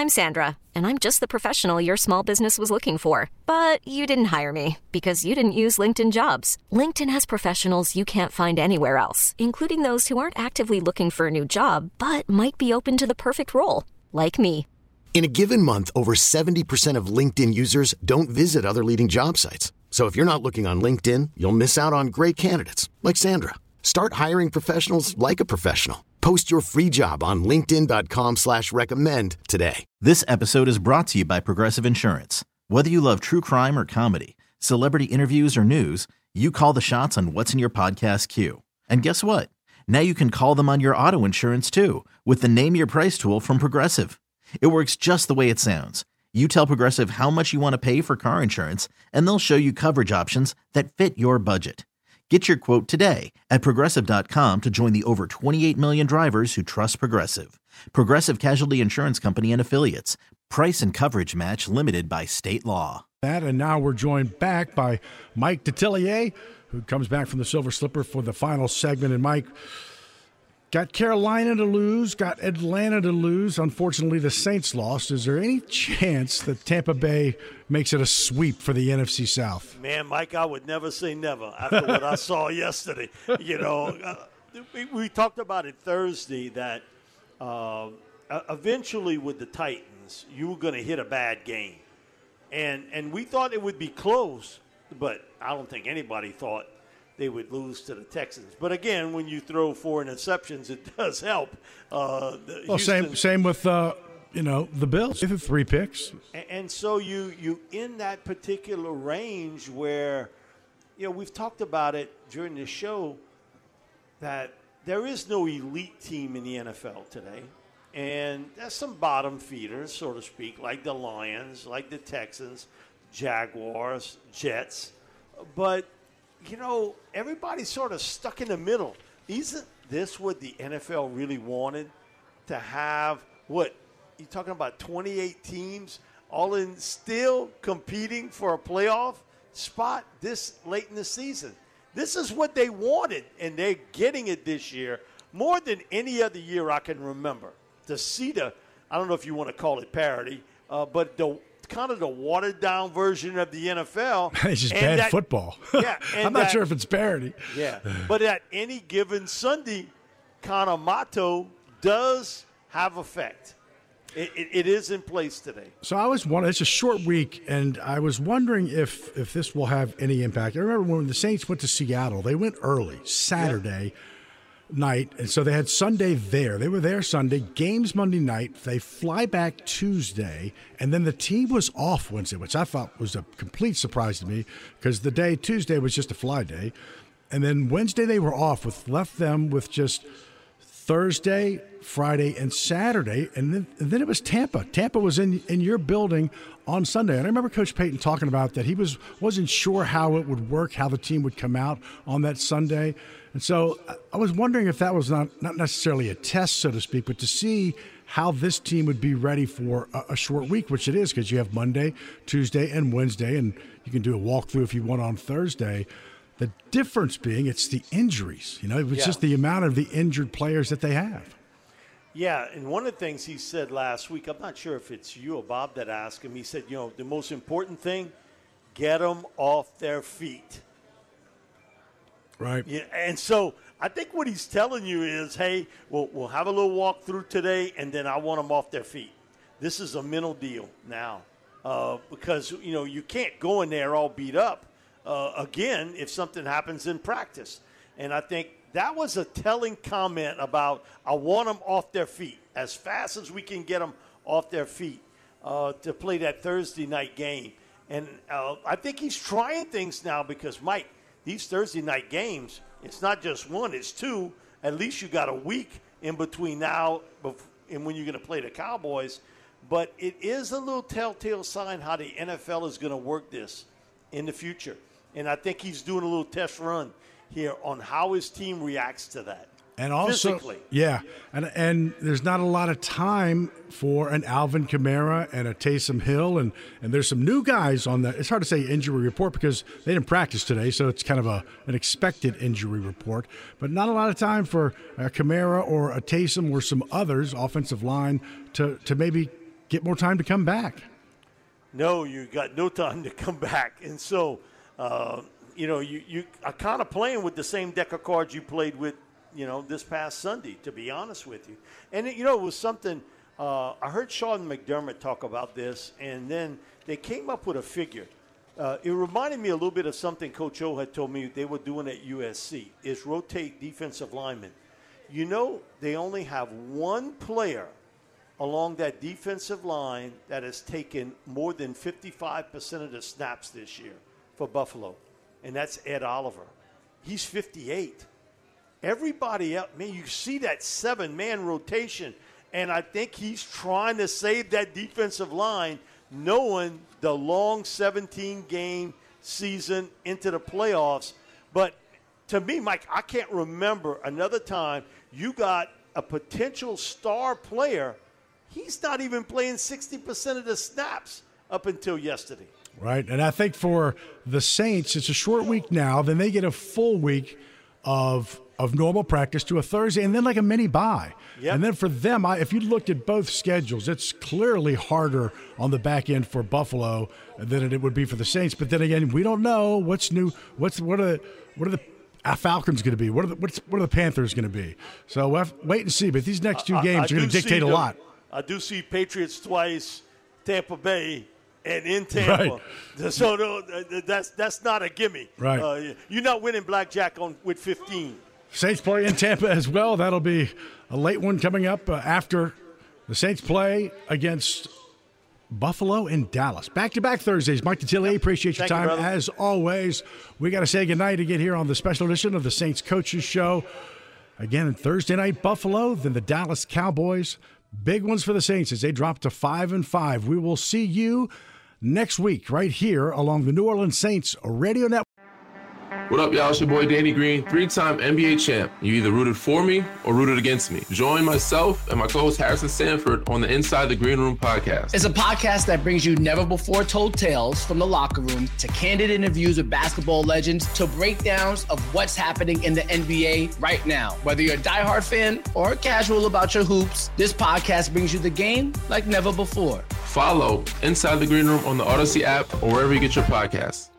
I'm Sandra, and I'm just the professional your small business was looking for. But you didn't hire me because you didn't use LinkedIn Jobs. LinkedIn has professionals you can't find anywhere else, including those who aren't actively looking for a new job, but might be open to the perfect role, like me. In a given month, over 70% of LinkedIn users don't visit other leading job sites. So if you're not looking on LinkedIn, you'll miss out on great candidates like Sandra. Start hiring professionals like a professional. Post your free job on linkedin.com/recommend today. This episode is brought to you by Progressive Insurance. Whether you love true crime or comedy, celebrity interviews or news, you call the shots on what's in your podcast queue. And guess what? Now you can call them on your auto insurance too with the Name Your Price tool from Progressive. It works just the way it sounds. You tell Progressive how much you want to pay for car insurance, and they'll show you coverage options that fit your budget. Get your quote today at Progressive.com to join the over 28 million drivers who trust Progressive. Progressive Casualty Insurance Company and Affiliates. Price and coverage match limited by state law. And now we're joined back by Mike Detillier, who comes back from the Silver Slipper for the final segment. And Mike, got Carolina to lose, got Atlanta to lose. Unfortunately, the Saints lost. Is there any chance that Tampa Bay makes it a sweep for the NFC South? Man, Mike, I would never say never after what I saw yesterday. You know, we talked about it Thursday that eventually with the Titans, you were going to hit a bad game. And we thought it would be close, but I don't think anybody thought they would lose to the Texans. But again, when you throw 4 interceptions, it does help. Same with the Bills. They threw 3 picks. And so you in that particular range where, we've talked about it during the show that there is no elite team in the NFL today. And there's some bottom feeders, so to speak, like the Lions, like the Texans, Jaguars, Jets. But everybody's sort of stuck in the middle. Isn't this what the NFL really wanted? To have, you're talking about 28 teams all in still competing for a playoff spot this late in the season. This is what they wanted, and they're getting it this year more than any other year I can remember. To see I don't know if you want to call it parody, but the kind of the watered-down version of the NFL. It's just bad football. Yeah, I'm not sure if it's parody. Yeah, but at any given Sunday kind of motto does have effect. It is in place today. So I was wondering, it's a short week, and I was wondering if this will have any impact. I remember when the Saints went to Seattle, they went early, Saturday night, and so they had Sunday there. They were there Sunday, games Monday night. They fly back Tuesday, and then the team was off Wednesday, which I thought was a complete surprise to me because the day Tuesday was just a fly day. And then Wednesday they were off, left them with just Thursday, Friday, and Saturday, and then it was Tampa. Tampa was in your building on Sunday. And I remember Coach Payton talking about that he wasn't sure how it would work, how the team would come out on that Sunday. And so I was wondering if that was not necessarily a test, so to speak, but to see how this team would be ready for a short week, which it is because you have Monday, Tuesday, and Wednesday, and you can do a walkthrough if you want on Thursday. The difference being it's the injuries. It's just the amount of the injured players that they have. Yeah, and one of the things he said last week, I'm not sure if it's you or Bob that asked him, he said, the most important thing, get them off their feet. Right. Yeah, and so I think what he's telling you is, hey, we'll have a little walkthrough today, and then I want them off their feet. This is a mental deal now because, you can't go in there all beat up again if something happens in practice. And I think that was a telling comment about I want them off their feet as fast as we can get them off their feet to play that Thursday night game. And I think he's trying things now because, Mike, these Thursday night games, it's not just one, it's 2. At least you got a week in between now and when you're going to play the Cowboys. But it is a little telltale sign how the NFL is going to work this in the future. And I think he's doing a little test run here on how his team reacts to that. And also, physically. Yeah, and there's not a lot of time for an Alvin Kamara and a Taysom Hill, and there's some new guys on that. It's hard to say injury report because they didn't practice today, so it's kind of an expected injury report. But not a lot of time for a Kamara or a Taysom or some others, offensive line, to maybe get more time to come back. No, you got no time to come back. And so, you are kind of playing with the same deck of cards you played with, this past Sunday, to be honest with you. And, it was something I heard Sean McDermott talk about this, and then they came up with a figure. It reminded me a little bit of something Coach O had told me they were doing at USC, is rotate defensive linemen. They only have one player along that defensive line that has taken more than 55% of the snaps this year for Buffalo, and that's Ed Oliver. He's 58. Everybody else, man, you see that 7-man rotation, and I think he's trying to save that defensive line, knowing the long 17-game season into the playoffs. But to me, Mike, I can't remember another time you got a potential star player. He's not even playing 60% of the snaps up until yesterday. Right, and I think for the Saints, it's a short week now. Then they get a full week of normal practice to a Thursday, and then like a mini bye. Yep. And then for them, if you looked at both schedules, it's clearly harder on the back end for Buffalo than it would be for the Saints. But then again, we don't know what's new. What are the Falcons going to be? What are the Panthers going to be? So we'll have to wait and see. But these next two games are going to dictate a lot. I do see Patriots twice, Tampa Bay, and in Tampa. Right. So that's not a gimme. Right. You're not winning blackjack with 15. Saints play in Tampa as well. That'll be a late one coming up after the Saints play against Buffalo and Dallas. Back-to-back Thursdays. Mike Detillier, appreciate your time. As always, we got to say goodnight again here on the special edition of the Saints Coaches Show. Again, Thursday night, Buffalo, then the Dallas Cowboys. Big ones for the Saints as they drop to 5-5. We will see you next week right here along the New Orleans Saints Radio Network. What up, y'all? It's your boy Danny Green, 3-time NBA champ. You either rooted for me or rooted against me. Join myself and my co-host Harrison Sanford on the Inside the Green Room podcast. It's a podcast that brings you never-before-told tales from the locker room to candid interviews with basketball legends to breakdowns of what's happening in the NBA right now. Whether you're a diehard fan or casual about your hoops, this podcast brings you the game like never before. Follow Inside the Green Room on the Odyssey app or wherever you get your podcasts.